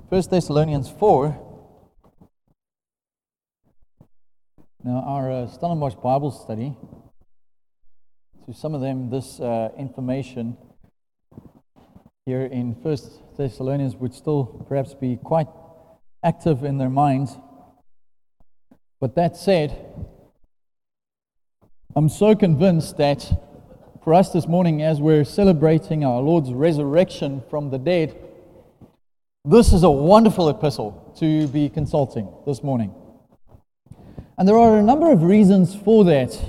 1 Thessalonians 4. Now, our Stellenbosch Bible study, to some of them, this information here in 1 Thessalonians would still perhaps be quite active in their minds. But that said, I'm so convinced that for us this morning, as we're celebrating our Lord's resurrection from the dead, this is a wonderful epistle to be consulting this morning. And there are a number of reasons for that.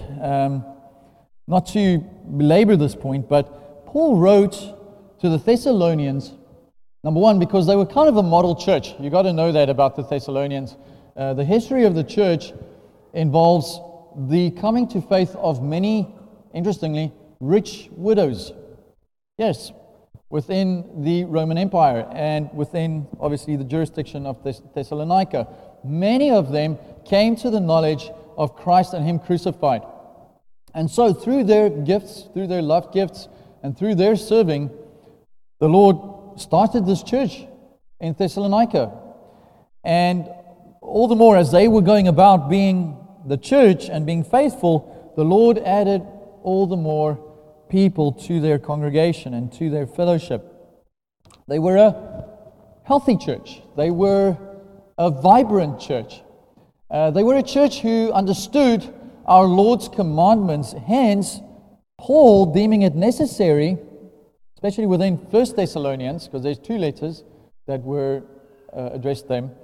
Not to belabor this point, but Paul wrote to the Thessalonians, number one, because they were kind of a model church. You got to know that about the Thessalonians. The history of the church involves the coming to faith of many, interestingly, rich widows. Yes, within the Roman Empire and within, obviously, the jurisdiction of Thessalonica. Many of them came to the knowledge of Christ and Him crucified. And so through their gifts, through their love gifts, and through their serving, the Lord started this church in Thessalonica. And all the more as they were going about being the church and being faithful, the Lord added all the more people to their congregation and to their fellowship. They were a healthy church. They were a vibrant church. They were a church who understood our Lord's commandments. Hence, Paul, deeming it necessary, especially within 1 Thessalonians, because there's two letters that were addressed to them,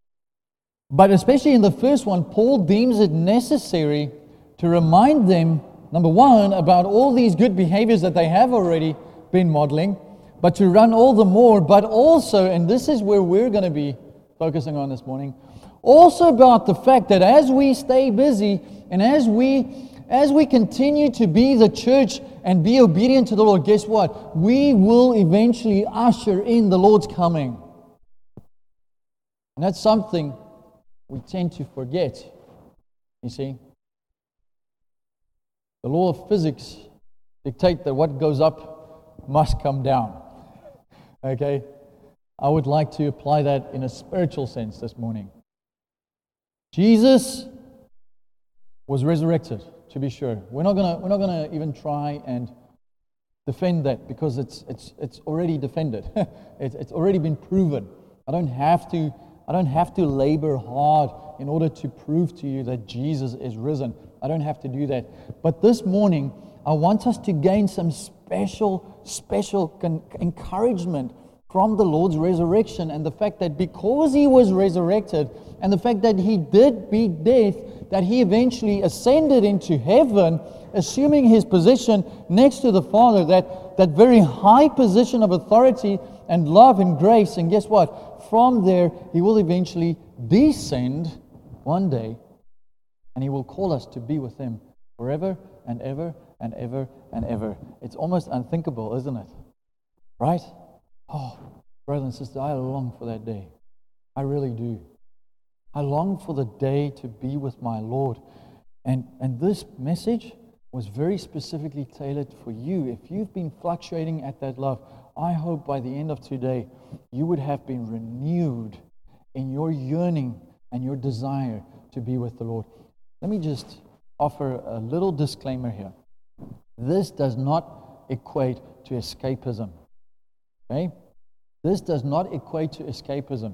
but especially in the first one, Paul deems it necessary to remind them, number one, about all these good behaviors that they have already been modeling, but to run all the more, but also, and this is where we're going to be focusing on this morning, also about the fact that as we stay busy and as we continue to be the church and be obedient to the Lord, guess what? We will eventually usher in the Lord's coming. And that's something we tend to forget, you see. The law of physics dictate that what goes up must come down. Okay? I would like to apply that in a spiritual sense this morning. Jesus was resurrected, to be sure. We're not gonna even try and defend that because it's already defended. It's already been proven. I don't have to labor hard in order to prove to you that Jesus is risen. I don't have to do that. But this morning, I want us to gain some special encouragement from the Lord's resurrection and the fact that because He was resurrected and the fact that He did beat death, that He eventually ascended into heaven, assuming His position next to the Father, that very high position of authority and love and grace. And guess what? From there, He will eventually descend one day and He will call us to be with Him forever and ever and ever and ever. It's almost unthinkable, isn't it? Right? Oh, brothers and sisters, I long for that day. I really do. I long for the day to be with my Lord. And this message was very specifically tailored for you. If you've been fluctuating at that love, I hope by the end of today, you would have been renewed in your yearning and your desire to be with the Lord. Let me just offer a little disclaimer here. This does not equate to escapism. Okay? This does not equate to escapism.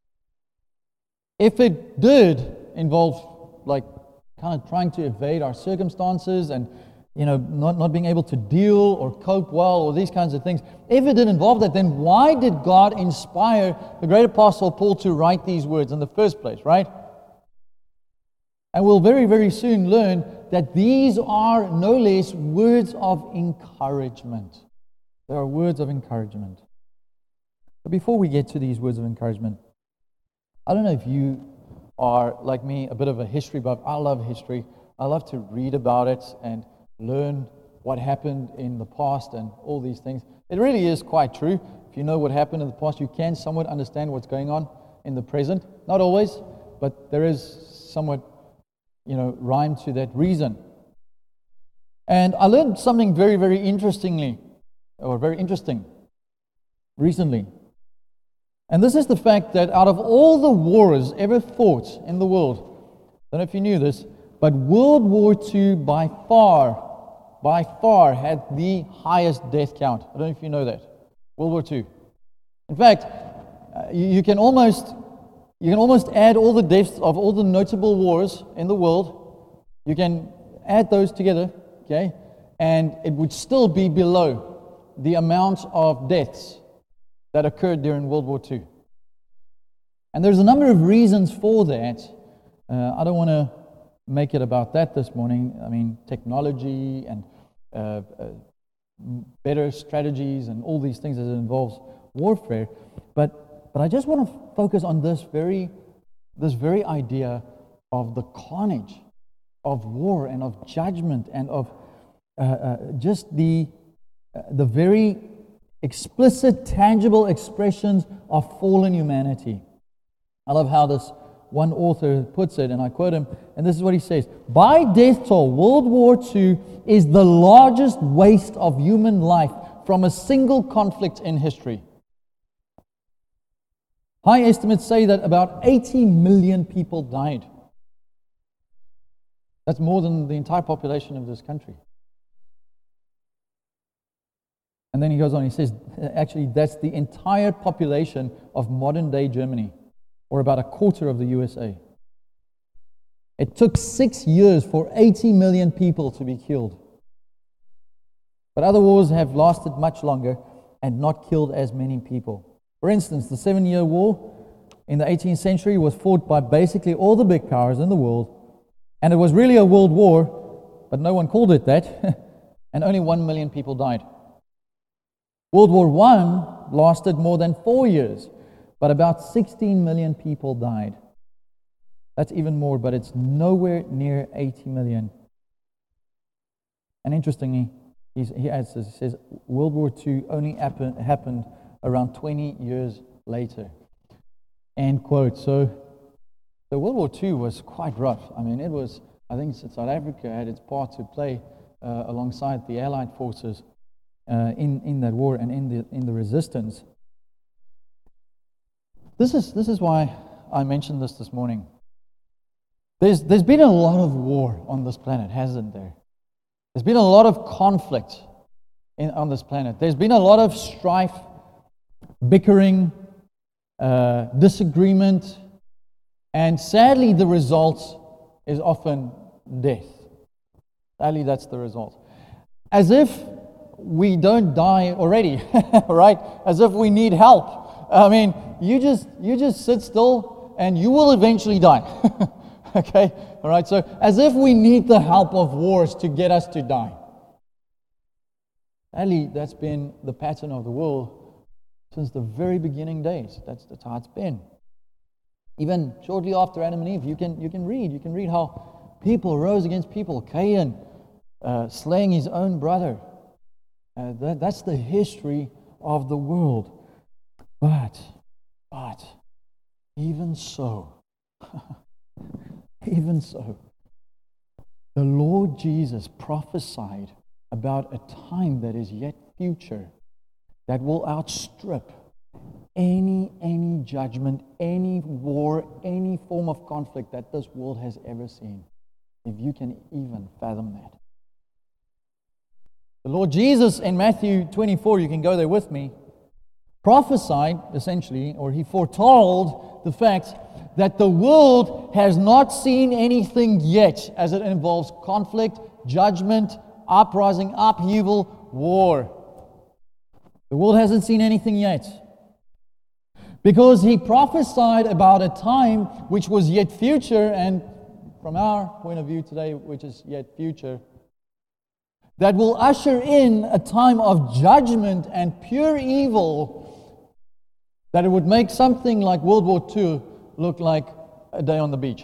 If it did involve like kind of trying to evade our circumstances and not being able to deal or cope well or these kinds of things, if it did involve that, then why did God inspire the great apostle Paul to write these words in the first place, right? And we'll very, very soon learn that these are no less words of encouragement. They are words of encouragement. But before we get to these words of encouragement, I don't know if you are, like me, a bit of a history buff. I love history. I love to read about it and learn what happened in the past and all these things. It really is quite true. If you know what happened in the past, you can somewhat understand what's going on in the present. Not always, but there is somewhat, rhyme to that reason. And I learned something very, very interesting recently. And this is the fact that out of all the wars ever fought in the world, I don't know if you knew this, but World War II by far had the highest death count. I don't know if you know that. World War II. In fact, you can almost add all the deaths of all the notable wars in the world. You can add those together, okay? And it would still be below the amount of deaths that occurred during World War II. And there's a number of reasons for that. I don't want to make it about that this morning. I mean, technology and better strategies and all these things as it involves warfare. But I just want to focus on this very idea of the carnage of war and of judgment and of just the very explicit, tangible expressions of fallen humanity. I love how this one author puts it, and I quote him, and this is what he says: "By death toll, World War II is the largest waste of human life from a single conflict in history." High estimates say that about 80 million people died. That's more than the entire population of this country. And then he goes on, he says, actually, that's the entire population of modern-day Germany, or about a quarter of the USA. It took 6 years for 80 million people to be killed. But other wars have lasted much longer and not killed as many people. For instance, the 7-Year War in the 18th century was fought by basically all the big powers in the world, and it was really a world war, but no one called it that, and only 1 million people died. World War I lasted more than 4 years, but about 16 million people died. That's even more, but it's nowhere near 80 million. And interestingly, he adds this, he says, World War II only happened around 20 years later. End quote. So World War II was quite rough. I mean, I think South Africa had its part to play alongside the Allied forces in that war and in the resistance. This is why I mentioned this morning. There's been a lot of war on this planet, hasn't there? There's been a lot of conflict on this planet. There's been a lot of strife, bickering, disagreement, and sadly the result is often death. Sadly, that's the result. As if we don't die already, right? As if we need help. I mean, you just sit still and you will eventually die. Okay? All right, so as if we need the help of wars to get us to die. Sadly, that's been the pattern of the world since the very beginning days. That's how it's been. Even shortly after Adam and Eve, you can read how people rose against people. Cain slaying his own brother. That's the history of the world. But even so, the Lord Jesus prophesied about a time that is yet future that will outstrip any judgment, any war, any form of conflict that this world has ever seen. If you can even fathom that. The Lord Jesus in Matthew 24, you can go there with me, prophesied essentially, or he foretold the fact that the world has not seen anything yet as it involves conflict, judgment, uprising, upheaval, war. The world hasn't seen anything yet. Because he prophesied about a time which was yet future, and from our point of view today, which is yet future, that will usher in a time of judgment and pure evil, that it would make something like World War II look like a day on the beach.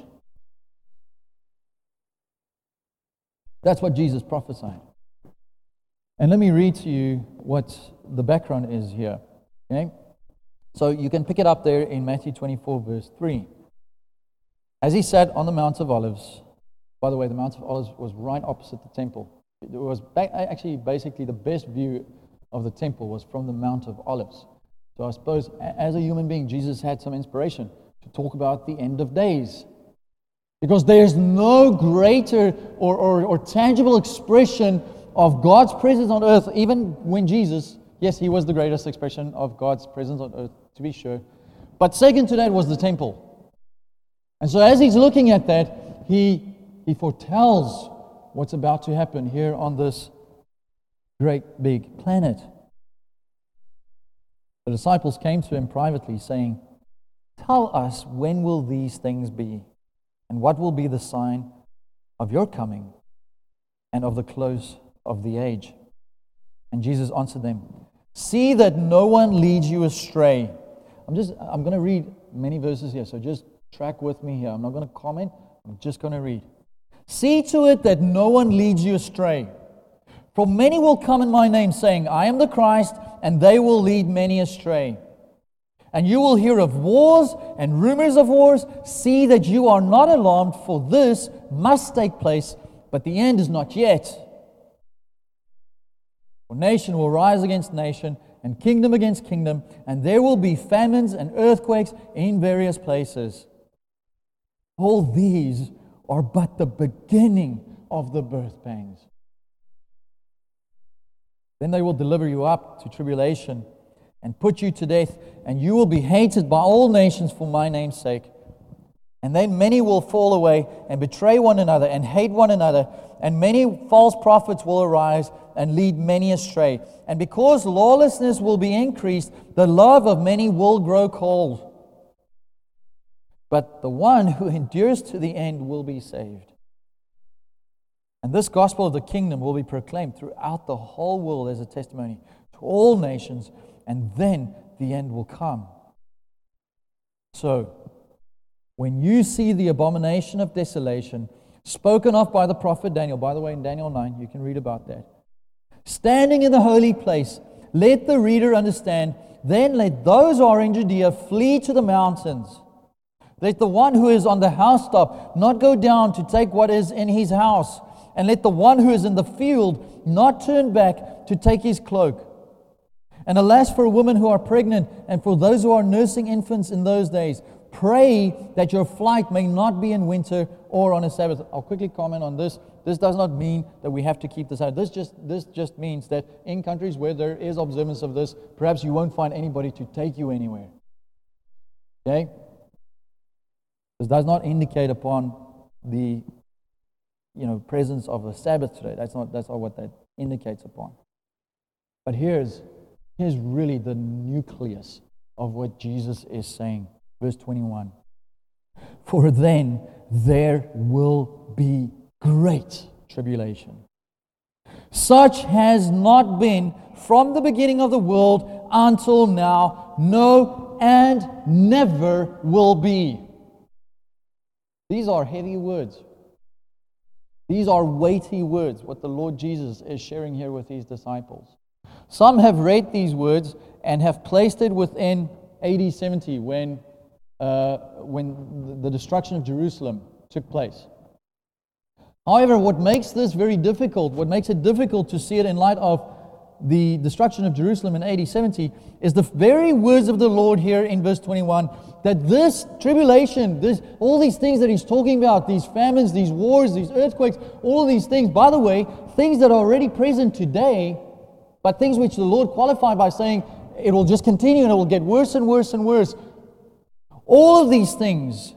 That's what Jesus prophesied. And let me read to you what the background is here. Okay? So you can pick it up there in Matthew 24, verse 3. As he sat on the Mount of Olives, by the way, the Mount of Olives was right opposite the temple. It was actually basically the best view of the temple was from the Mount of Olives. So I suppose as a human being, Jesus had some inspiration to talk about the end of days. Because there's no greater or tangible expression of God's presence on earth, even when Jesus, yes, he was the greatest expression of God's presence on earth, to be sure. But second to that was the temple. And so as he's looking at that, he foretells what's about to happen here on this great big planet. The disciples came to him privately, saying, "Tell us, when will these things be? And what will be the sign of your coming and of the close of the age?" And Jesus answered them, "See that no one leads you astray." I'm going to read many verses here, so just track with me here. I'm not going to comment. I'm just going to read. "See to it that no one leads you astray. For many will come in my name, saying, 'I am the Christ,' and they will lead many astray. And you will hear of wars and rumors of wars. See that you are not alarmed, for this must take place, but the end is not yet. For nation will rise against nation, and kingdom against kingdom, and there will be famines and earthquakes in various places. All these are but the beginning of the birth pangs. Then they will deliver you up to tribulation and put you to death, and you will be hated by all nations for my name's sake. And then many will fall away and betray one another and hate one another, and many false prophets will arise and lead many astray. And because lawlessness will be increased, the love of many will grow cold. But the one who endures to the end will be saved. And this gospel of the kingdom will be proclaimed throughout the whole world as a testimony to all nations, and then the end will come. So, when you see the abomination of desolation spoken of by the prophet Daniel, by the way, in Daniel 9, you can read about that, standing in the holy place, let the reader understand. Then let those who are in Judea flee to the mountains. Let the one who is on the housetop not go down to take what is in his house. And let the one who is in the field not turn back to take his cloak. And alas for women who are pregnant and for those who are nursing infants in those days. Pray that your flight may not be in winter or on a Sabbath. I'll quickly comment on this. This does not mean that we have to keep this out. This just means that in countries where there is observance of this, perhaps you won't find anybody to take you anywhere. Okay? This does not indicate upon the presence of the Sabbath today. That's not what that indicates upon. But here's really the nucleus of what Jesus is saying. Verse 21. For then there will be great tribulation, such has not been from the beginning of the world until now, no, and never will be. These are heavy words. These are weighty words, what the Lord Jesus is sharing here with his disciples. Some have read these words and have placed it within AD 70 when the destruction of Jerusalem took place. However, what makes this very difficult, what makes it difficult to see it in light of the destruction of Jerusalem in AD 70 is the very words of the Lord here in verse 21, that this tribulation, all these things that he's talking about, these famines, these wars, these earthquakes, all of these things, by the way, things that are already present today, but things which the Lord qualified by saying it will just continue and it will get worse and worse and worse. All of these things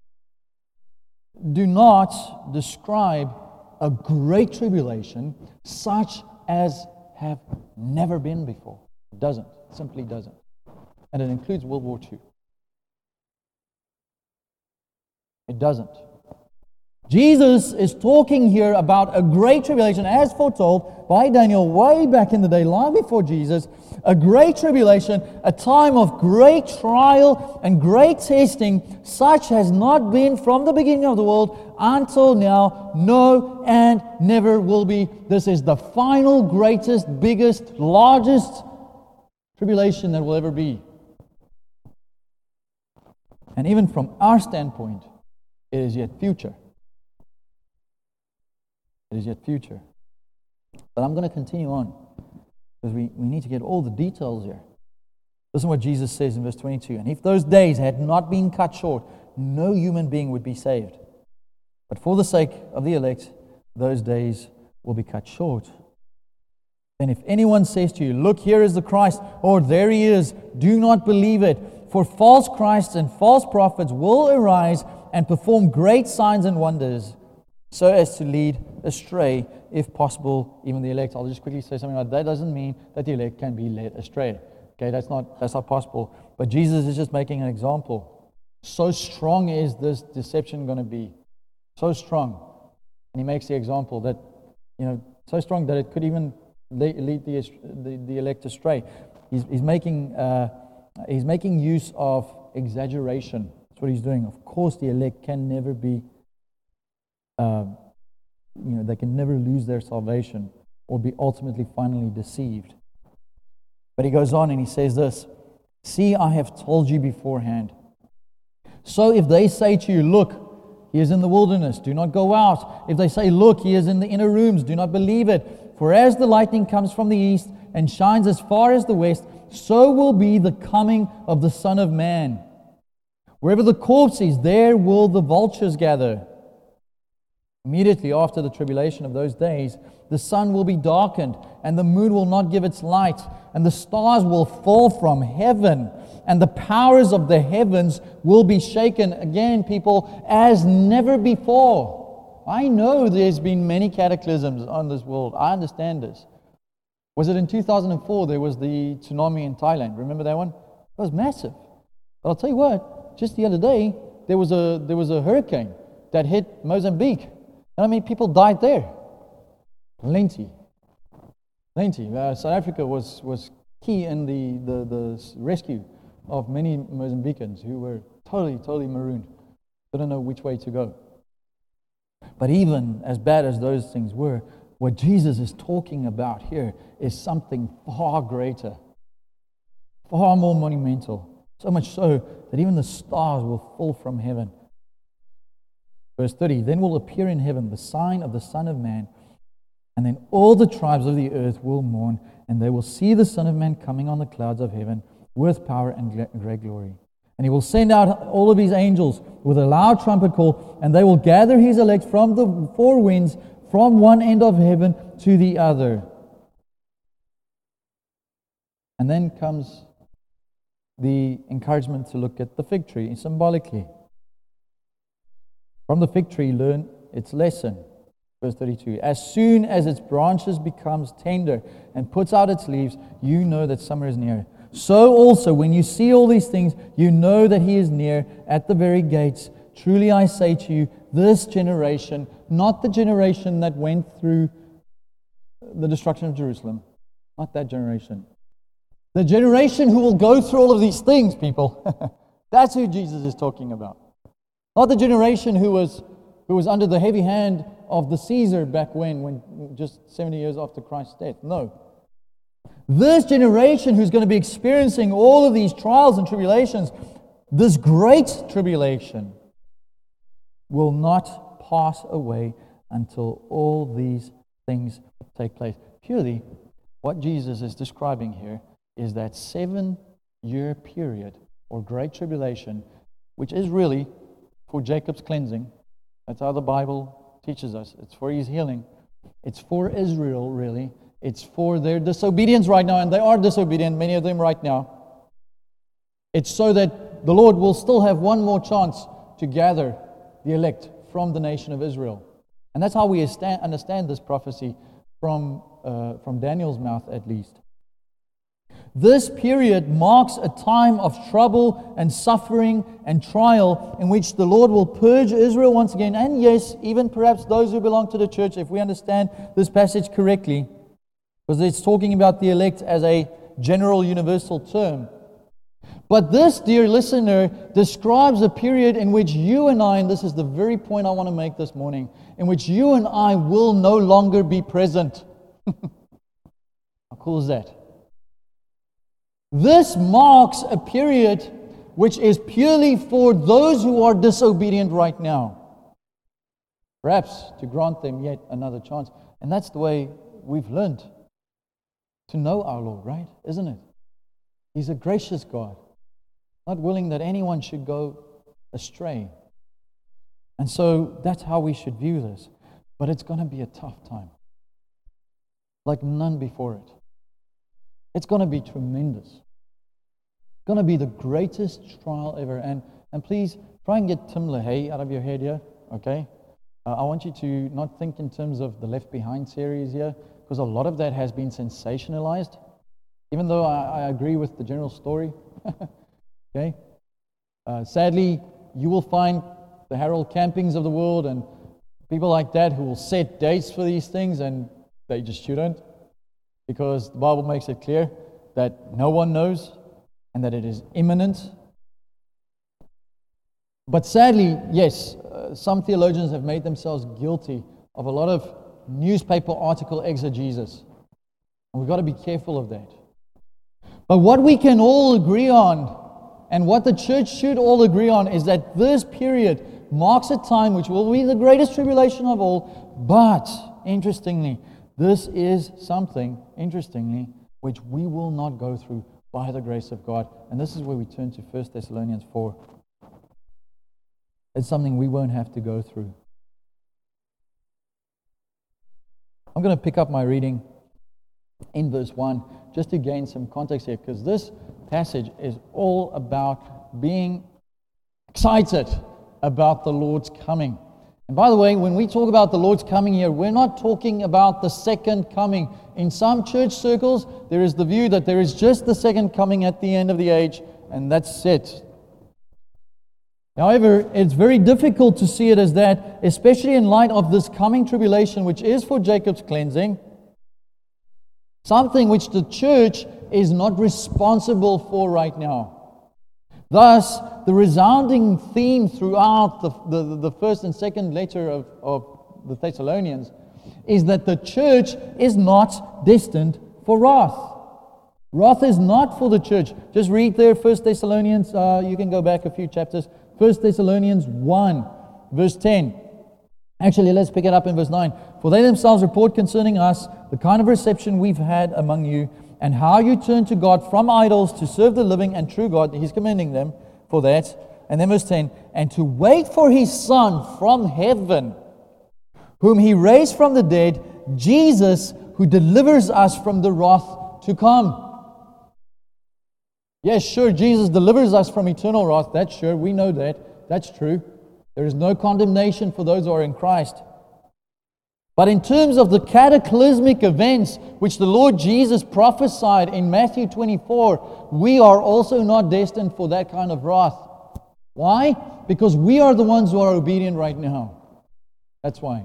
do not describe a great tribulation such as have never been before. It doesn't. It simply doesn't. And it includes World War II. It doesn't. Jesus is talking here about a great tribulation, as foretold by Daniel way back in the day, long before Jesus. A great tribulation, a time of great trial and great testing, such has not been from the beginning of the world until now, no, and never will be. This is the final, greatest, biggest, largest tribulation that will ever be. And even from our standpoint, it is yet future. It is yet future. But I'm going to continue on because we need to get all the details here. Listen to what Jesus says in verse 22. And if those days had not been cut short, no human being would be saved. But for the sake of the elect, those days will be cut short. Then if anyone says to you, look, here is the Christ, or there he is, do not believe it. For false Christs and false prophets will arise and perform great signs and wonders, so as to lead astray, if possible, even the elect. I'll just quickly say something like that. Doesn't mean that the elect can be led astray. Okay, that's not possible. But Jesus is just making an example. So strong is this deception going to be. So strong. And he makes the example that, so strong that it could even lead the elect astray. He's making use of exaggeration. That's what he's doing. Of course, the elect can never be, they can never lose their salvation or be ultimately finally deceived. But he goes on and he says this, see, I have told you beforehand. So if they say to you, look, he is in the wilderness, do not go out. If they say, look, he is in the inner rooms, do not believe it. For as the lightning comes from the east and shines as far as the west, so will be the coming of the Son of Man. Wherever the corpse is, there will the vultures gather. Immediately after the tribulation of those days, the sun will be darkened, and the moon will not give its light, and the stars will fall from heaven, and the powers of the heavens will be shaken. Again, people, as never before. I know there's been many cataclysms on this world. I understand this. Was it in 2004 there was the tsunami in Thailand? Remember that one? It was massive. But I'll tell you what, just the other day, there was a hurricane that hit Mozambique. And I mean, people died there. Plenty. South Africa was key in the rescue of many Mozambicans who were totally marooned. Didn't know which way to go. But even as bad as those things were, what Jesus is talking about here is something far greater, far more monumental. So much so that even the stars will fall from heaven. Verse 30, then will appear in heaven the sign of the Son of Man, and then all the tribes of the earth will mourn, and they will see the Son of Man coming on the clouds of heaven with power and great glory. And he will send out all of his angels with a loud trumpet call, and they will gather his elect from the four winds, from one end of heaven to the other. And then comes the encouragement to look at the fig tree symbolically. From the fig tree, learn its lesson. Verse 32, as soon as its branches becomes tender and puts out its leaves, you know that summer is near. So also, when you see all these things, you know that he is near at the very gates. Truly I say to you, this generation, not the generation that went through the destruction of Jerusalem, not that generation. The generation who will go through all of these things, people. That's who Jesus is talking about. Not the generation who was under the heavy hand of the Caesar back when just 70 years after Christ's death. No. This generation who's going to be experiencing all of these trials and tribulations, this great tribulation, will not pass away until all these things take place. Purely, what Jesus is describing here is that 7-year period or great tribulation, which is really for Jacob's cleansing. That's how the Bible teaches us. It's for his healing. It's for Israel, really. It's for their disobedience right now, and they are disobedient, many of them right now. It's so that the Lord will still have one more chance to gather the elect from the nation of Israel. And that's how we understand this prophecy from Daniel's mouth, at least. This period marks a time of trouble and suffering and trial in which the Lord will purge Israel once again, and yes, even perhaps those who belong to the church, if we understand this passage correctly, because it's talking about the elect as a general universal term. But this, dear listener, describes a period in which you and I, and this is the very point I want to make this morning, in which you and I will no longer be present. How cool is that? This marks a period which is purely for those who are disobedient right now. Perhaps to grant them yet another chance. And that's the way we've learned to know our Lord, right? Isn't it? He's a gracious God, not willing that anyone should go astray. And so that's how we should view this. But it's going to be a tough time, like none before it. It's going to be tremendous. It's going to be the greatest trial ever. And please try and get Tim LaHaye out of your head here, okay? I want you to not think in terms of the Left Behind series here, because a lot of that has been sensationalized, even though I agree with the general story. Okay? Sadly, you will find the Harold Campings of the world and people like that who will set dates for these things, and they just shouldn't, because the Bible makes it clear that no one knows and that it is imminent. But sadly, yes, some theologians have made themselves guilty of a lot of newspaper article exegesis. And we've got to be careful of that. But what we can all agree on, and what the church should all agree on, is that this period marks a time which will be the greatest tribulation of all. But, interestingly, this is something, which we will not go through by the grace of God. And this is where we turn to 1 Thessalonians 4. It's something we won't have to go through. I'm going to pick up my reading in verse 1 just to gain some context here, because this passage is all about being excited about the Lord's coming. And by the way, when we talk about the Lord's coming here, we're not talking about the second coming. In some church circles, there is the view that there is just the second coming at the end of the age, and that's it. However, it's very difficult to see it as that, especially in light of this coming tribulation, which is for Jacob's cleansing, something which the church is not responsible for right now. Thus, the resounding theme throughout the first and second letter of the Thessalonians is that the church is not destined for wrath. Wrath is not for the church. Just read there, 1 Thessalonians, you can go back a few chapters, 1 Thessalonians 1, verse 10. Actually, let's pick it up in verse 9. For they themselves report concerning us the kind of reception we've had among you, and how you turn to God from idols to serve the living and true God. He's commending them for that. And then verse 10, and to wait for His Son from heaven, whom He raised from the dead, Jesus, who delivers us from the wrath to come. Yes, sure, Jesus delivers us from eternal wrath. That's sure, we know that. That's true. There is no condemnation for those who are in Christ. But in terms of the cataclysmic events which the Lord Jesus prophesied in Matthew 24, we are also not destined for that kind of wrath. Why? Because we are the ones who are obedient right now. That's why.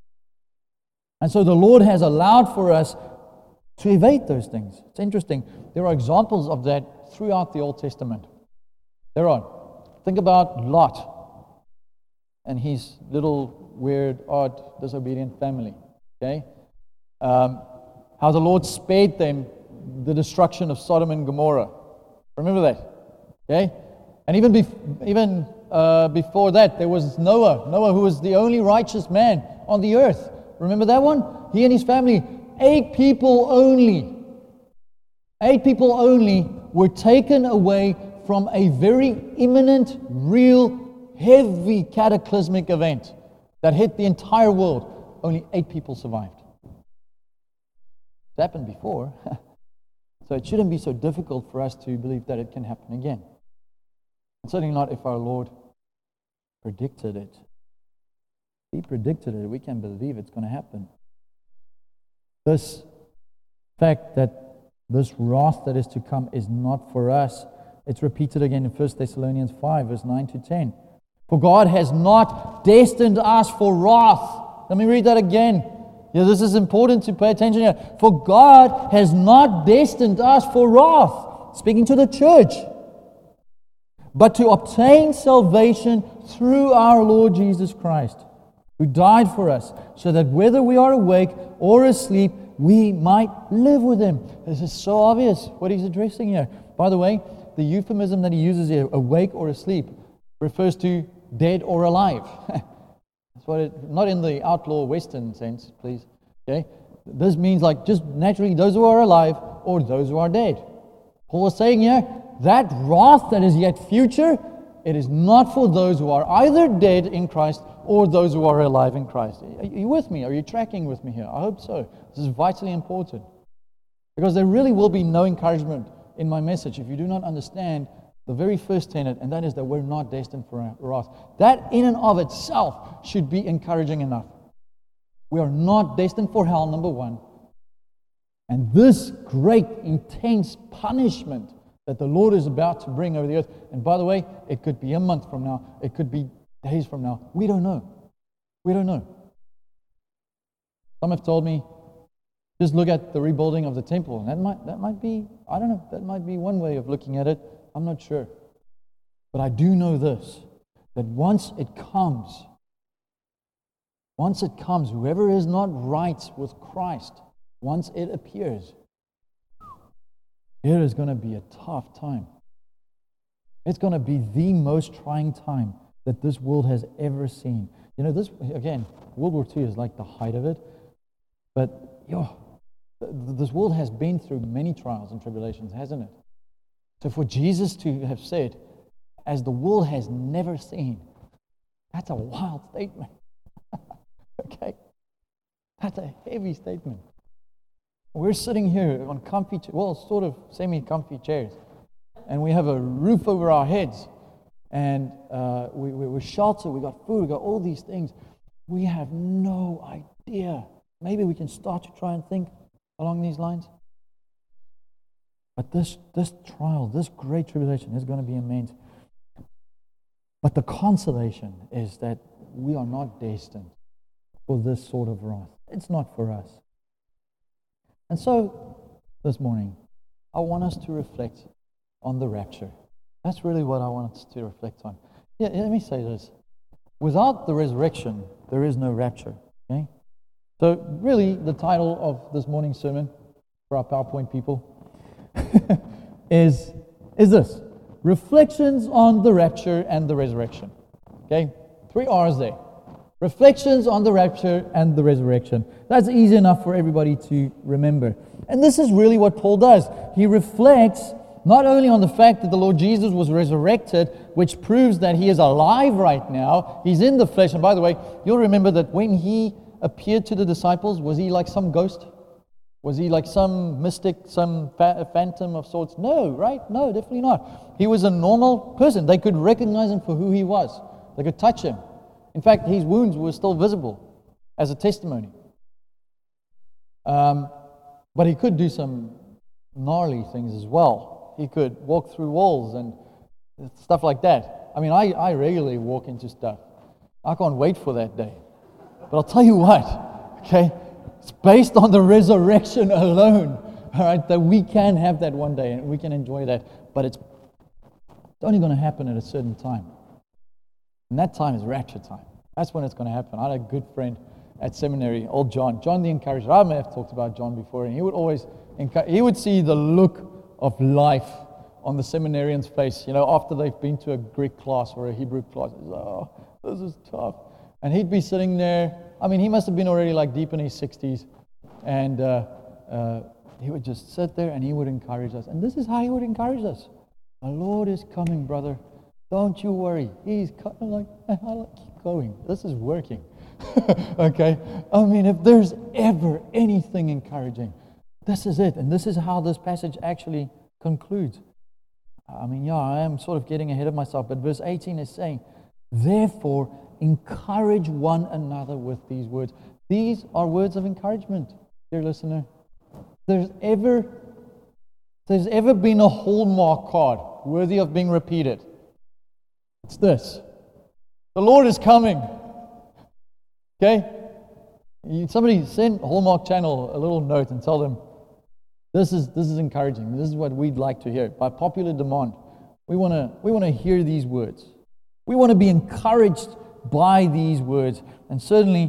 And so the Lord has allowed for us to evade those things. It's interesting. There are examples of that throughout the Old Testament. There are. Think about Lot and his little weird, odd, disobedient family. Okay? How the Lord spared them the destruction of Sodom and Gomorrah. Remember that? Okay? And even before that, there was Noah. Noah, who was the only righteous man on the earth. Remember that one? He and his family, 8 people only. 8 people only were taken away from a very imminent, real, heavy cataclysmic event that hit the entire world. Only 8 people survived. It's happened before. So it shouldn't be so difficult for us to believe that it can happen again. And certainly not if our Lord predicted it. He predicted it. We can believe it's going to happen. This fact that this wrath that is to come is not for us. It's repeated again in 1 Thessalonians 5, verse 9 to 10. For God has not destined us for wrath. Let me read that again. Yeah, this is important to pay attention here. For God has not destined us for wrath. Speaking to the church. But to obtain salvation through our Lord Jesus Christ, who died for us, so that whether we are awake or asleep, we might live with Him. This is so obvious what he's addressing here. By the way, the euphemism that he uses here, awake or asleep, refers to dead or alive. That's what it, not in the outlaw Western sense, please. Okay, this means like just naturally those who are alive or those who are dead. Paul is saying here, that wrath that is yet future, it is not for those who are either dead in Christ or those who are alive in Christ. Are you with me? Are you tracking with me here? I hope so. This is vitally important. Because there really will be no encouragement in my message if you do not understand the very first tenet, and that is that we're not destined for wrath. That in and of itself should be encouraging enough. We are not destined for hell, number one. And this great, intense punishment that the Lord is about to bring over the earth, and by the way, it could be a month from now, it could be days from now. We don't know. We don't know. Some have told me, just look at the rebuilding of the temple. And that might be, I don't know, that might be one way of looking at it. I'm not sure. But I do know this, that once it comes, whoever is not right with Christ, once it appears, it is going to be a tough time. It's going to be the most trying time that this world has ever seen. You know, this, again, World War II is like the height of it. But, this world has been through many trials and tribulations, hasn't it? So for Jesus to have said, as the world has never seen, that's a wild statement. Okay? That's a heavy statement. We're sitting here on comfy, sort of semi-comfy chairs, and we have a roof over our heads, and we're sheltered, we got food, we got all these things. We have no idea. Maybe we can start to try and think along these lines. But this trial, this great tribulation is going to be immense. But the consolation is that we are not destined for this sort of wrath. It's not for us. And so, this morning, I want us to reflect on the rapture. That's really what I want us to reflect on. Yeah, let me say this. Without the resurrection, there is no rapture. Okay? So, really, the title of this morning's sermon for our PowerPoint people is this: Reflections on the Rapture and the Resurrection. Okay? 3 R's there. Reflections on the rapture and the resurrection. That's easy enough for everybody to remember. And this is really what Paul does. He reflects not only on the fact that the Lord Jesus was resurrected, which proves that He is alive right now. He's in the flesh. And by the way, you'll remember that when He appeared to the disciples, was He like some ghost? Was He like some mystic, some phantom of sorts? No, right? No, definitely not. He was a normal person. They could recognize Him for who He was. They could touch Him. In fact, His wounds were still visible as a testimony. But He could do some gnarly things as well. He could walk through walls and stuff like that. I mean, I regularly walk into stuff. I can't wait for that day. But I'll tell you what, okay? It's based on the resurrection alone, all right, that we can have that one day and we can enjoy that. But it's only going to happen at a certain time. And that time is rapture time. That's when it's going to happen. I had a good friend at seminary, old John the Encourager. I may have talked about John before, and he would always he would see the look of life on the seminarian's face, after they've been to a Greek class or a Hebrew class. Oh, this is tough. And he'd be sitting there. I mean, he must have been already like deep in his 60s, and he would just sit there and he would encourage us. And this is how he would encourage us: "The Lord is coming, brother. Don't you worry. He's coming." Keep going. This is working. Okay? I mean, if there's ever anything encouraging, this is it. And this is how this passage actually concludes. I mean, I am sort of getting ahead of myself, but verse 18 is saying, "Therefore, encourage one another with these words." These are words of encouragement, dear listener. There's ever been a hallmark card worthy of being repeated, it's this: the Lord is coming. Okay? Somebody send Hallmark Channel a little note and tell them, this is encouraging. This is what we'd like to hear. By popular demand, we want to hear these words. We want to be encouraged by these words. And certainly,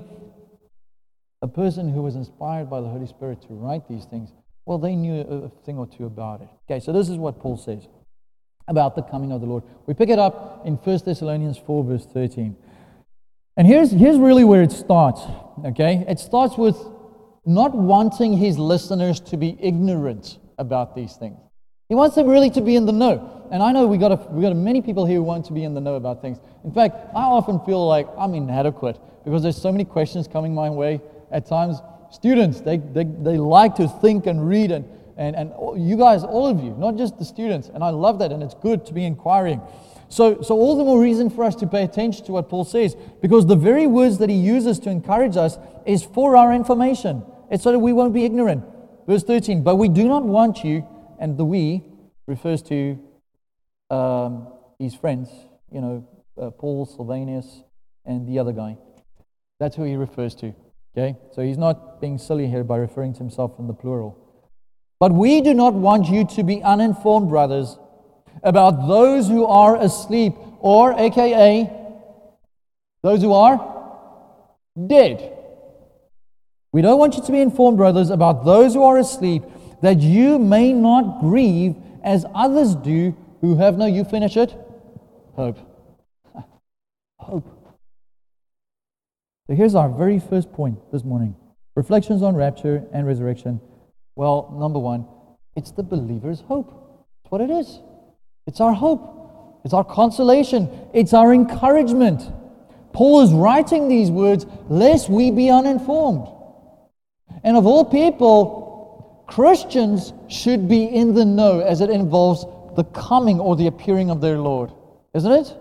a person who was inspired by the Holy Spirit to write these things, well, they knew a thing or two about it. Okay, so this is what Paul says about the coming of the Lord. We pick it up in 1 Thessalonians 4, verse 13. And here's really where it starts, okay? It starts with not wanting his listeners to be ignorant about these things. He wants them really to be in the know. And I know we got many people here who want to be in the know about things. In fact, I often feel like I'm inadequate because there's so many questions coming my way at times. Students, they like to think and read, and you guys, all of you, not just the students. And I love that, and it's good to be inquiring. So all the more reason for us to pay attention to what Paul says, because the very words that he uses to encourage us is for our information. It's so that we won't be ignorant. Verse 13, but we do not want you, and the we refers to his friends, Paul, Silvanus, and the other guy. That's who he refers to. Okay? So he's not being silly here by referring to himself in the plural. But we do not want you to be uninformed, brothers, about those who are asleep, or aka those who are dead. We don't want you to be informed, brothers, about those who are asleep, that you may not grieve as others do who have no, you finish it? Hope. Hope. So here's our very first point this morning. Reflections on rapture and resurrection. Well, number one, it's the believer's hope. That's what it is. It's our hope. It's our consolation. It's our encouragement. Paul is writing these words lest we be uninformed. And of all people, Christians should be in the know as it involves the coming or the appearing of their Lord. Isn't it?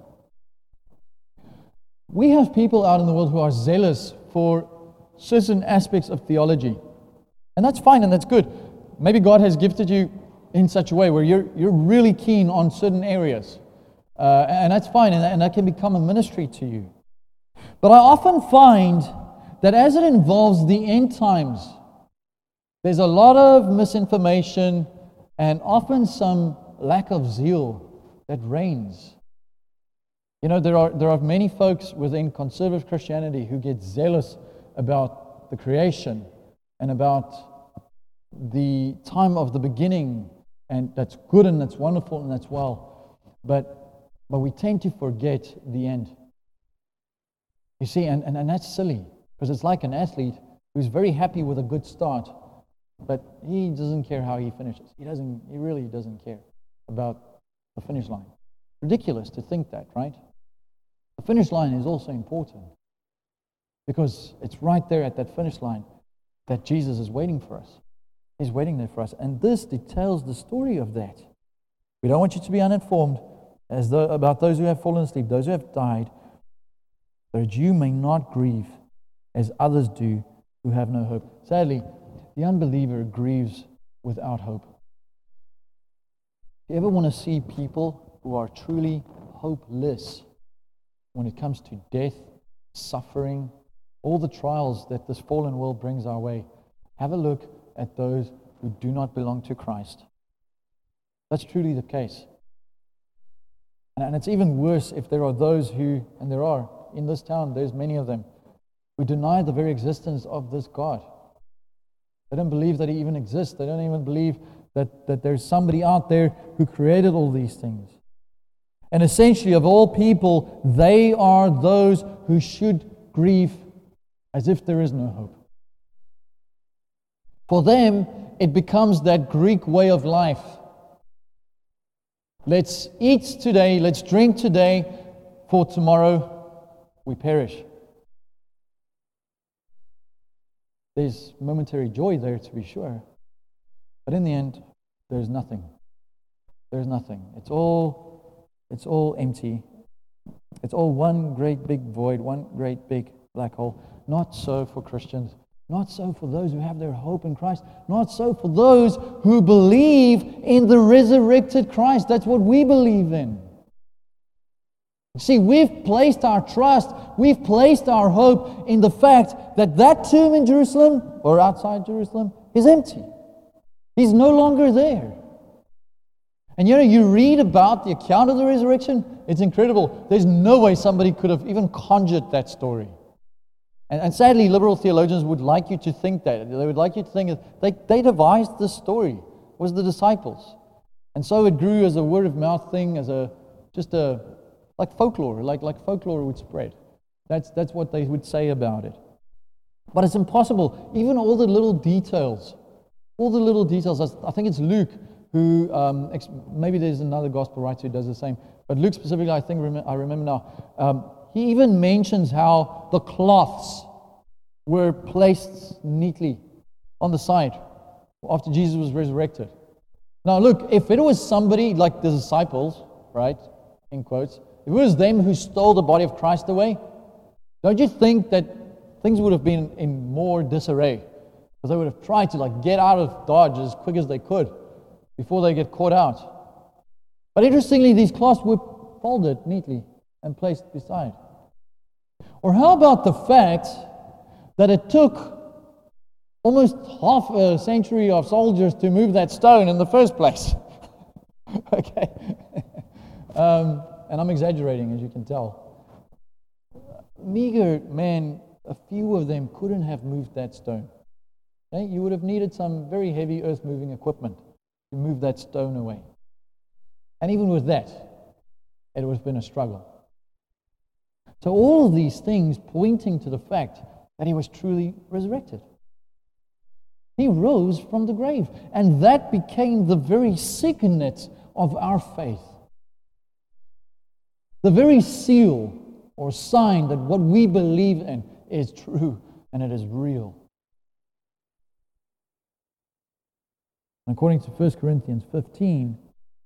We have people out in the world who are zealous for certain aspects of theology. And that's fine and that's good. Maybe God has gifted you in such a way where you're really keen on certain areas. And that's fine, and that can become a ministry to you. But I often find that as it involves the end times, there's a lot of misinformation and often some lack of zeal that reigns. There are many folks within conservative Christianity who get zealous about the creation and about the time of the beginning, and that's good and that's wonderful and that's well. But we tend to forget the end. You see, and that's silly, because it's like an athlete who's very happy with a good start, but he doesn't care how he finishes. He really doesn't care about the finish line. Ridiculous to think that, right? The finish line is also important, because it's right there at that finish line that Jesus is waiting for us. He's waiting there for us. And this details the story of that. We don't want you to be uninformed about those who have fallen asleep, those who have died, so that you may not grieve as others do who have no hope. Sadly, the unbeliever grieves without hope. If you ever want to see people who are truly hopeless when it comes to death, suffering, all the trials that this fallen world brings our way, have a look at those who do not belong to Christ. That's truly the case. And it's even worse if there are those who, and there are, in this town, there's many of them, who deny the very existence of this God. They don't believe that He even exists. They don't even believe that there's somebody out there who created all these things. And essentially, of all people, they are those who should grieve as if there is no hope. For them, it becomes that Greek way of life. Let's eat today, let's drink today, for tomorrow we perish. There's momentary joy there, to be sure. But in the end, there's nothing. There's nothing. It's all empty. It's all one great big void, one great big black hole. Not so for Christians. Not so for those who have their hope in Christ. Not so for those who believe in the resurrected Christ. That's what we believe in. See, we've placed our trust, we've placed our hope in the fact that that tomb in Jerusalem, or outside Jerusalem, is empty. He's no longer there. And you read about the account of the resurrection, it's incredible. There's no way somebody could have even conjured that story. And sadly, liberal theologians would like you to think that. They would like you to think that they devised this story. It was the disciples. And so it grew as a word-of-mouth thing, as like folklore, like folklore would spread. That's what they would say about it. But it's impossible. Even all the little details. I think it's Luke who, maybe there's another gospel writer who does the same, but Luke specifically, I remember now, he even mentions how the cloths were placed neatly on the side after Jesus was resurrected. Now look, if it was somebody like the disciples, right, in quotes, if it was them who stole the body of Christ away, don't you think that things would have been in more disarray? Because they would have tried to get out of Dodge as quick as they could before they get caught out. But interestingly, these cloths were folded neatly and placed beside. Or how about the fact that it took almost half a century of soldiers to move that stone in the first place? Okay. And I'm exaggerating, as you can tell. Meager man, a few of them couldn't have moved that stone. Okay? You would have needed some very heavy earth-moving equipment to move that stone away. And even with that, it would have been a struggle. So all of these things pointing to the fact that he was truly resurrected. He rose from the grave, and that became the very signet of our faith. The very seal or sign that what we believe in is true and it is real. According to 1 Corinthians 15,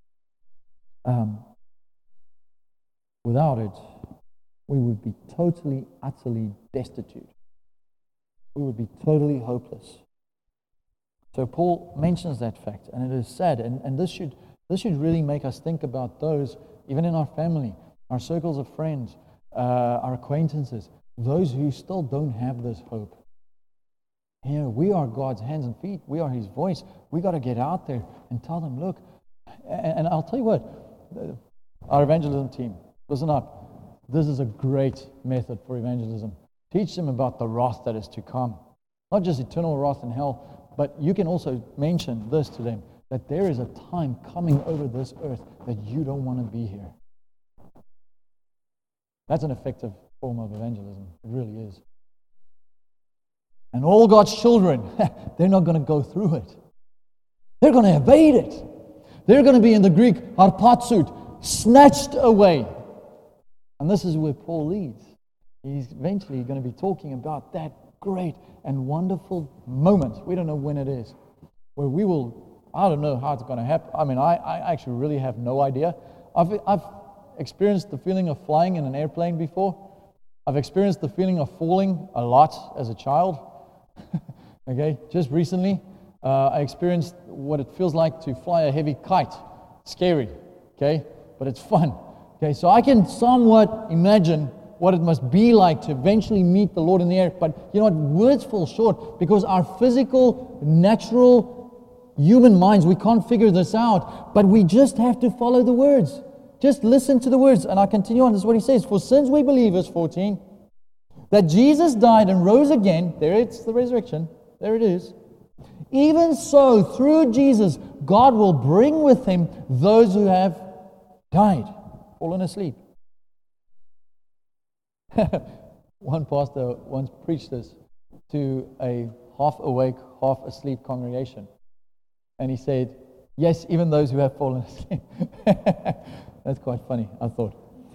without it, we would be totally, utterly destitute. We would be totally hopeless. So Paul mentions that fact, and it is sad. And this should really make us think about those, even in our family, our circles of friends, our acquaintances, those who still don't have this hope. Here, we are God's hands and feet. We are His voice. We got to get out there and tell them, look. And I'll tell you what, our evangelism team, listen up. This is a great method for evangelism. Teach them about the wrath that is to come. Not just eternal wrath in hell, but you can also mention this to them, that there is a time coming over this earth that you don't want to be here. That's an effective form of evangelism. It really is. And all God's children, they're not going to go through it. They're going to evade it. They're going to be in the Greek harpazout, snatched away. And this is where Paul leads. He's eventually going to be talking about that great and wonderful moment. We don't know when it is. Where we will, I don't know how it's going to happen. I mean, I actually really have no idea. I've experienced the feeling of flying in an airplane before. I've experienced the feeling of falling a lot as a child. Okay, just recently, I experienced what it feels like to fly a heavy kite. Scary, okay, but it's fun. Okay, so I can somewhat imagine what it must be like to eventually meet the Lord in the air. But you know what? Words fall short because our physical, natural, human minds, we can't figure this out. But we just have to follow the words. Just listen to the words. And I continue on. This is what he says. For since we believe, verse 14, that Jesus died and rose again, there it's the resurrection, there it is. Even so, through Jesus, God will bring with Him those who have died, fallen asleep. One pastor once preached this to a half-awake, half-asleep congregation. And he said, yes, even those who have fallen asleep. That's quite funny, I thought.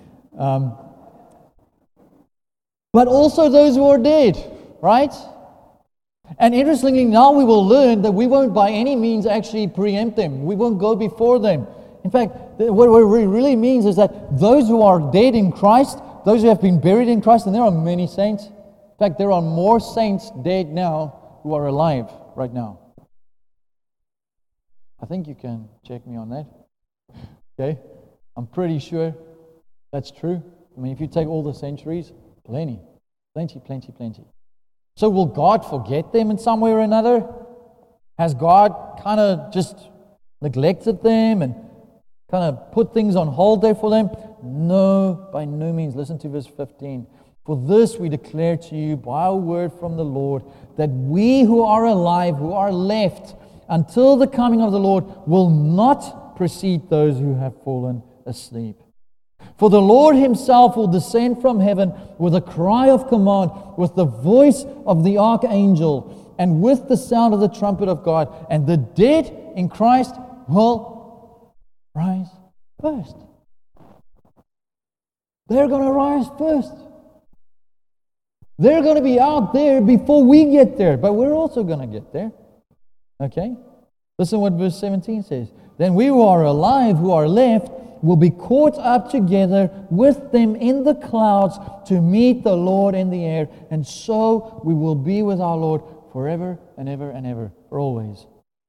But also those who are dead, right? And interestingly, now we will learn that we won't by any means actually preempt them. We won't go before them. In fact, what it really means is that those who are dead in Christ, those who have been buried in Christ, and there are many saints. In fact, there are more saints dead now who are alive right now. I think you can check me on that. Okay? I'm pretty sure that's true. I mean, if you take all the centuries, plenty. So will God forget them in some way or another? Has God kind of just neglected them and kind of put things on hold there for them? No, by no means. Listen to verse 15. For this we declare to you by a word from the Lord, that we who are alive, who are left until the coming of the Lord, will not precede those who have fallen asleep. For the Lord Himself will descend from heaven with a cry of command, with the voice of the archangel, and with the sound of the trumpet of God, and the dead in Christ will rise first. They're going to rise first. They're going to be out there before we get there, but we're also going to get there. Okay? Listen what verse 17 says. Then we who are alive, who are left, will be caught up together with them in the clouds to meet the Lord in the air, and so we will be with our Lord forever and ever and ever, for always.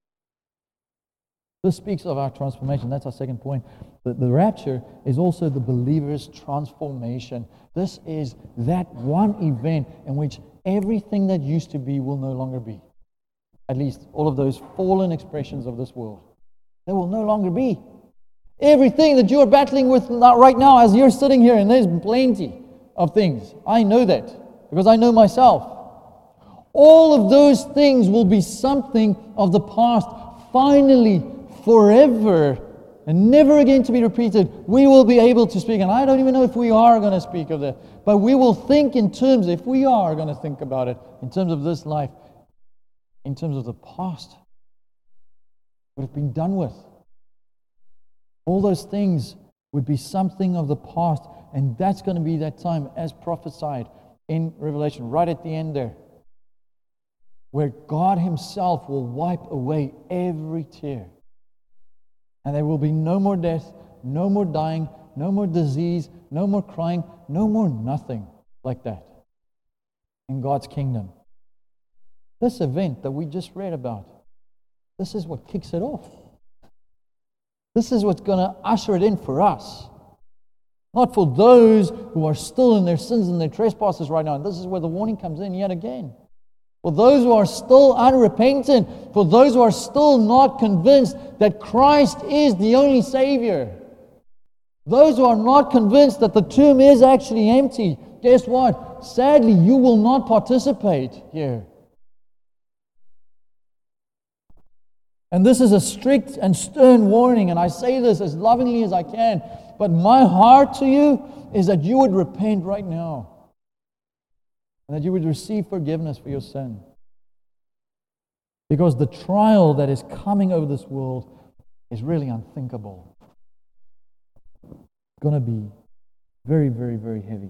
This speaks of our transformation. That's our second point. The rapture is also the believer's transformation. This is that one event in which everything that used to be will no longer be. At least all of those fallen expressions of this world. They will no longer be. Everything that you are battling with right now as you're sitting here, and there's plenty of things. I know that because I know myself. All of those things will be something of the past. Finally, forever, and never again to be repeated, we will be able to speak. And I don't even know if we are going to speak of that. But we will think in terms, if we are going to think about it, in terms of this life, in terms of the past, would have been done with. All those things would be something of the past. And that's going to be that time as prophesied in Revelation, right at the end there, where God Himself will wipe away every tear. And there will be no more death, no more dying, no more disease, no more crying, no more nothing like that in God's kingdom. This event that we just read about, this is what kicks it off. This is what's going to usher it in for us. Not for those who are still in their sins and their trespasses right now. And this is where the warning comes in yet again. For those who are still unrepentant, for those who are still not convinced that Christ is the only Savior, those who are not convinced that the tomb is actually empty, guess what? Sadly, you will not participate here. And this is a strict and stern warning, and I say this as lovingly as I can, but my heart to you is that you would repent right now. And that you would receive forgiveness for your sin. Because the trial that is coming over this world is really unthinkable. It's going to be very, very, very heavy.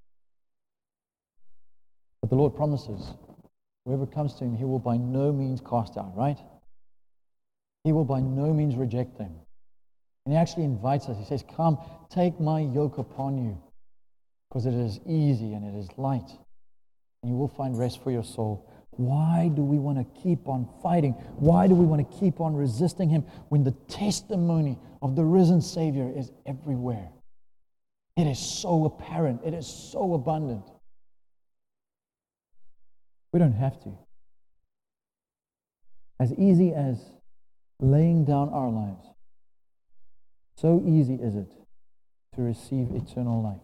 But the Lord promises, whoever comes to Him, He will by no means cast out, right? He will by no means reject them. And He actually invites us. He says, come, take my yoke upon you, because it is easy and it is light. And you will find rest for your soul. Why do we want to keep on fighting? Why do we want to keep on resisting Him when the testimony of the risen Savior is everywhere? It is so apparent. It is so abundant. We don't have to. As easy as laying down our lives, so easy is it to receive eternal life.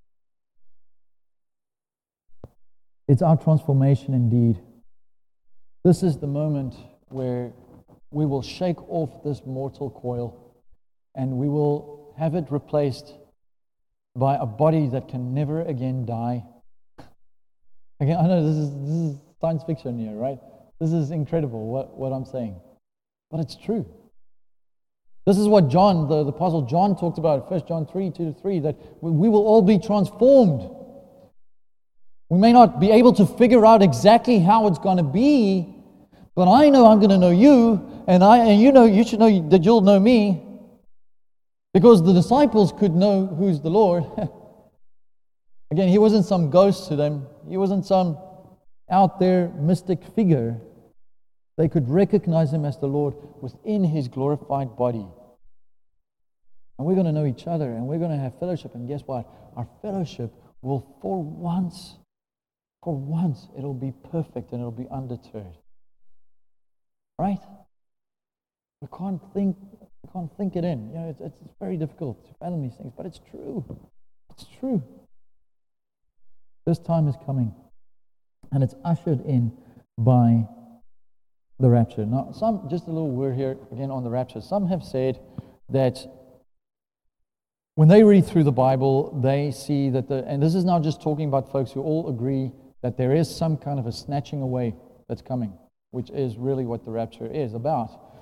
It's our transformation indeed. This is the moment where we will shake off this mortal coil and we will have it replaced by a body that can never again die. Again, I know this is science fiction here, right? This is incredible what I'm saying. But it's true. This is what John, the Apostle John talked about, 1 John 3:2-3, that we will all be transformed. We may not be able to figure out exactly how it's going to be, but I know I'm going to know you, and you know you should know that you'll know me, because the disciples could know who's the Lord. Again, He wasn't some ghost to them. He wasn't some out there mystic figure. They could recognize Him as the Lord within His glorified body. And we're going to know each other, and we're going to have fellowship, and guess what? Our fellowship will for once, it'll be perfect and it'll be undeterred. Right? We can't think it in. You know, it's very difficult to fathom these things, but it's true. It's true. This time is coming, and it's ushered in by the rapture. Now, just a little word here again on the rapture. Some have said that when they read through the Bible, they see that and this is not just talking about folks who all agree that there is some kind of a snatching away that's coming, which is really what the rapture is about.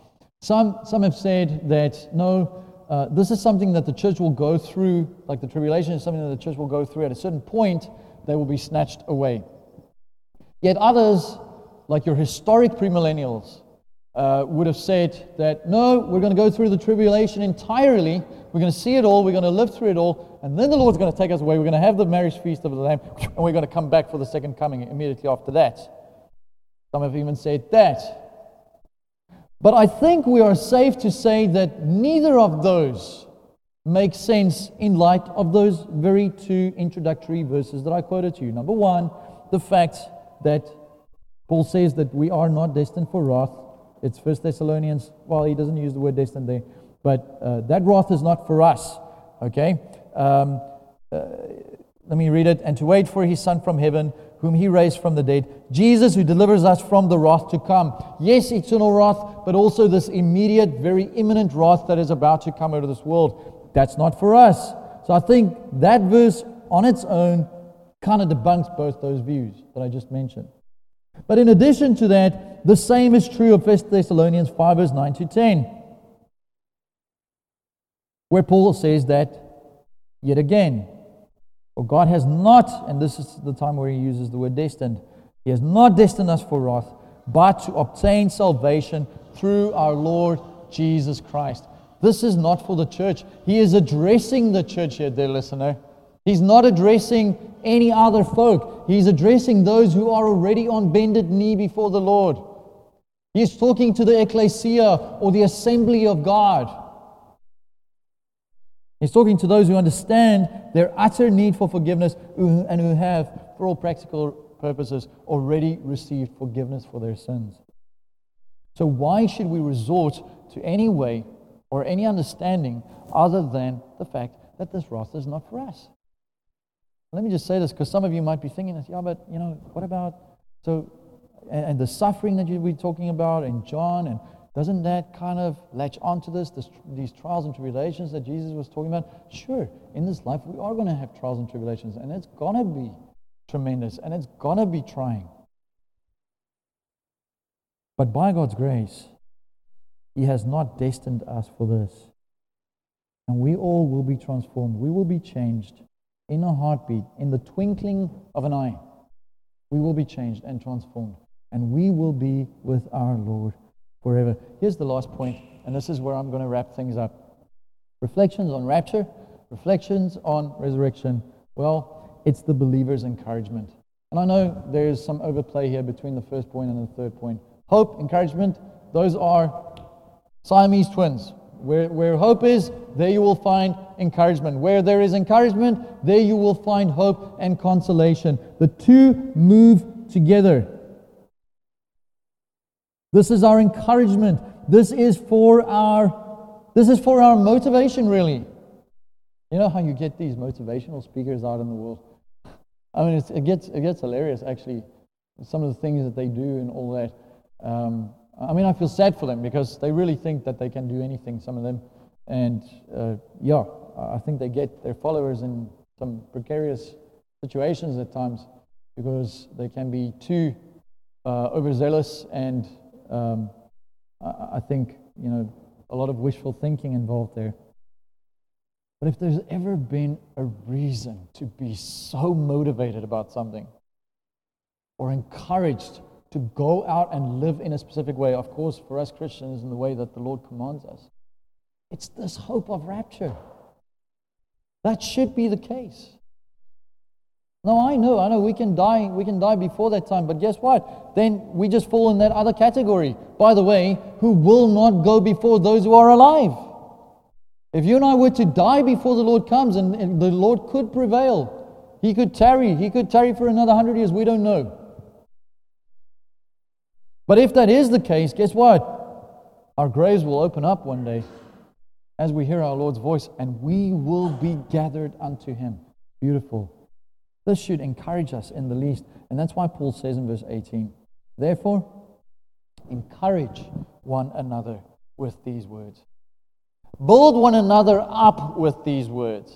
Some have said that, no, this is something that the church will go through, like the tribulation is something that the church will go through. At a certain point, they will be snatched away. Yet others, like your historic premillennials, would have said that, no, we're going to go through the tribulation entirely. We're going to see it all. We're going to live through it all. And then the Lord's going to take us away. We're going to have the marriage feast of the Lamb. And we're going to come back for the second coming immediately after that. Some have even said that. But I think we are safe to say that neither of those make sense in light of those very two introductory verses that I quoted to you. Number one, the fact that Paul says that we are not destined for wrath. It's 1 Thessalonians, well, he doesn't use the word destined there, but that wrath is not for us, okay? Let me read it. And to wait for his Son from heaven, whom he raised from the dead, Jesus, who delivers us from the wrath to come. Yes, eternal wrath, but also this immediate, very imminent wrath that is about to come over this world. That's not for us. So I think that verse on its own kind of debunks both those views that I just mentioned. But in addition to that, the same is true of 1 Thessalonians 5, verse 9 to 10, where Paul says that, yet again, for God has not, and this is the time where he uses the word destined, he has not destined us for wrath, but to obtain salvation through our Lord Jesus Christ. This is not for the church. He is addressing the church here, dear listener. He's not addressing any other folk. He's addressing those who are already on bended knee before the Lord. He's talking to the ecclesia or the assembly of God. He's talking to those who understand their utter need for forgiveness and who have, for all practical purposes, already received forgiveness for their sins. So why should we resort to any way or any understanding other than the fact that this wrath is not for us? Let me just say this, because some of you might be thinking, yeah, but, what about, and the suffering that you'll be talking about in John, and doesn't that kind of latch onto these trials and tribulations that Jesus was talking about? Sure, in this life we are going to have trials and tribulations, and it's going to be tremendous, and it's going to be trying. But by God's grace, He has not destined us for this. And we all will be transformed. We will be changed in a heartbeat, in the twinkling of an eye. We will be changed and transformed, and we will be with our Lord forever. Here's the last point, and this is where I'm going to wrap things up. Reflections on rapture, reflections on resurrection. Well, it's the believer's encouragement. And I know there's some overplay here between the first point and the third point. Hope, encouragement, those are Siamese twins. Where hope is, there you will find encouragement. Where there is encouragement, there you will find hope and consolation. The two move together. This is our encouragement. This is for our motivation, really. You know how you get these motivational speakers out in the world? I mean, it gets hilarious, actually. Some of the things that they do and all that. I feel sad for them because they really think that they can do anything, some of them. And I think they get their followers in some precarious situations at times because they can be too overzealous, and I think, a lot of wishful thinking involved there. But if there's ever been a reason to be so motivated about something or encouraged to go out and live in a specific way, of course, for us Christians in the way that the Lord commands us, it's this hope of rapture. That should be the case. No, I know we can die before that time, but guess what? Then we just fall in that other category, by the way, who will not go before those who are alive. If you and I were to die before the Lord comes, and the Lord could prevail, He could tarry for another 100 years, we don't know. But if that is the case, guess what? Our graves will open up one day as we hear our Lord's voice, and we will be gathered unto Him. Beautiful. This should encourage us in the least. And that's why Paul says in verse 18, therefore, encourage one another with these words. Build one another up with these words.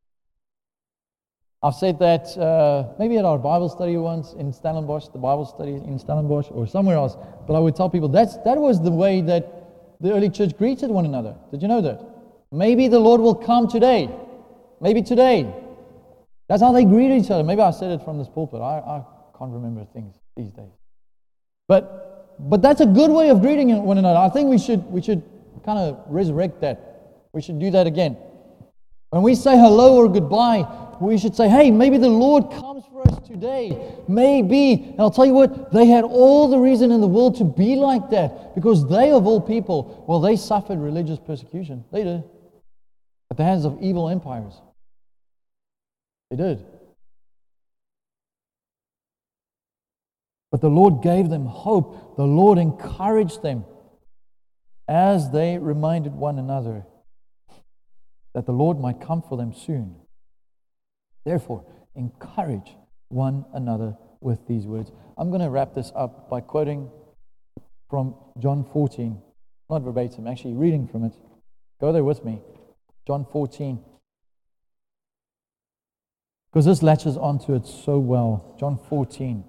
I've said that maybe at our Bible study once in Stellenbosch, the Bible study in Stellenbosch or somewhere else, but I would tell people that was the way that the early church greeted one another. Did you know that? Maybe the Lord will come today. Maybe today. That's how they greeted each other. Maybe I said it from this pulpit. I can't remember things these days. But that's a good way of greeting one another. I think we should kind of resurrect that. We should do that again. When we say hello or goodbye, we should say, hey, maybe the Lord comes for us today. Maybe. And I'll tell you what, they had all the reason in the world to be like that, because they, of all people, well, they suffered religious persecution. They did. At the hands of evil empires. They did. But the Lord gave them hope. The Lord encouraged them as they reminded one another that the Lord might come for them soon. Therefore, encourage one another with these words. I'm going to wrap this up by quoting from John 14. Not verbatim, actually reading from it. Go there with me. John 14. Because this latches onto it so well. John 14.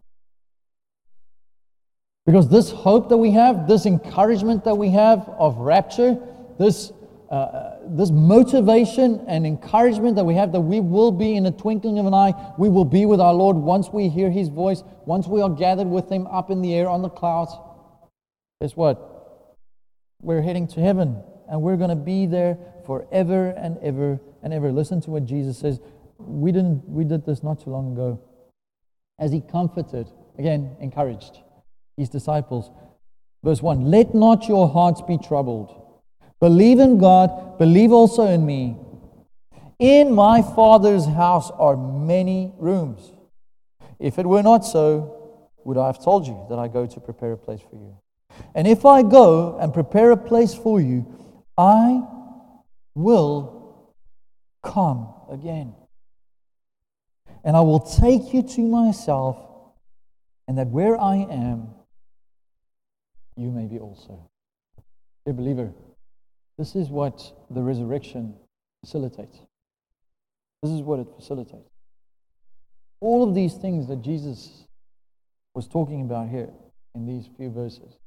Because this hope that we have, this encouragement that we have of rapture, this motivation and encouragement that we have that we will be in a twinkling of an eye, we will be with our Lord once we hear His voice, once we are gathered with Him up in the air on the clouds. Guess what? We're heading to heaven, and we're going to be there forever and ever and ever. Listen to what Jesus says. We did this not too long ago. As He comforted, again, encouraged His disciples. Verse 1, let not your hearts be troubled. Believe in God, believe also in me. In my Father's house are many rooms. If it were not so, would I have told you that I go to prepare a place for you? And if I go and prepare a place for you, I will come again. And I will take you to myself, and that where I am, you may be also. Dear believer, this is what the resurrection facilitates. This is what it facilitates. All of these things that Jesus was talking about here in these few verses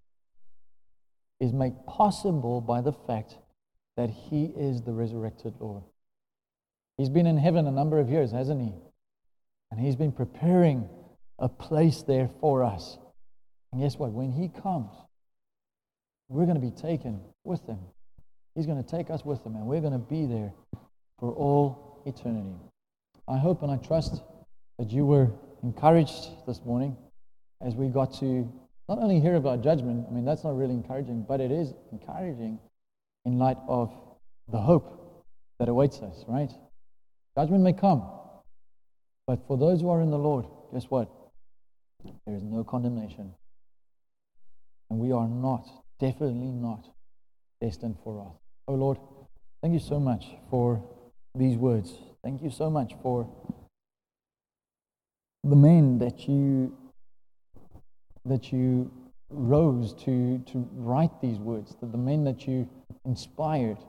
is made possible by the fact that He is the resurrected Lord. He's been in heaven a number of years, hasn't He? And He's been preparing a place there for us. And guess what? When He comes, we're going to be taken with Him. He's going to take us with Him, and we're going to be there for all eternity. I hope and I trust that you were encouraged this morning as we got to not only hear about judgment. I mean, that's not really encouraging, but it is encouraging in light of the hope that awaits us, right? Judgment may come, but for those who are in the Lord, guess what? There is no condemnation. And we are not, definitely not, destined for wrath. Oh Lord, thank you so much for these words. Thank you so much for the men that you rose to write these words, the men that you inspired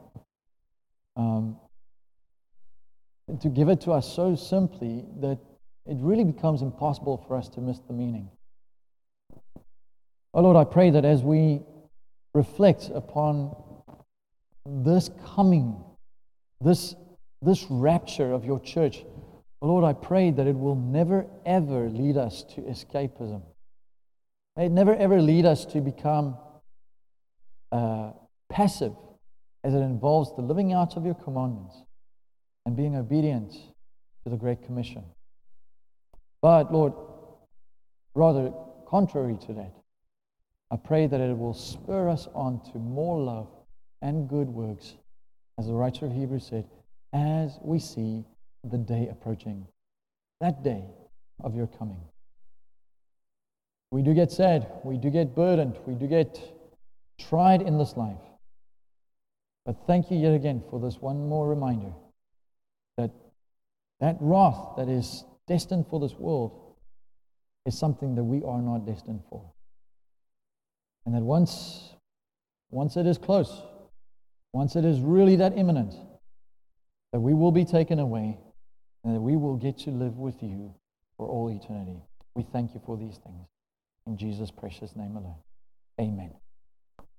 to give it to us so simply that it really becomes impossible for us to miss the meaning. Oh Lord, I pray that as we reflect upon this coming, this rapture of your church, oh Lord, I pray that it will never ever lead us to escapism. May it never ever lead us to become passive as it involves the living out of your commandments and being obedient to the Great Commission. But Lord, rather contrary to that, I pray that it will spur us on to more love and good works, as the writer of Hebrews said, as we see the day approaching, that day of your coming. We do get sad, we do get burdened, we do get tried in this life. But thank you yet again for this one more reminder that wrath that is destined for this world is something that we are not destined for. And that once it is close, once it is really that imminent, that we will be taken away and that we will get to live with you for all eternity. We thank you for these things. In Jesus' precious name alone. Amen.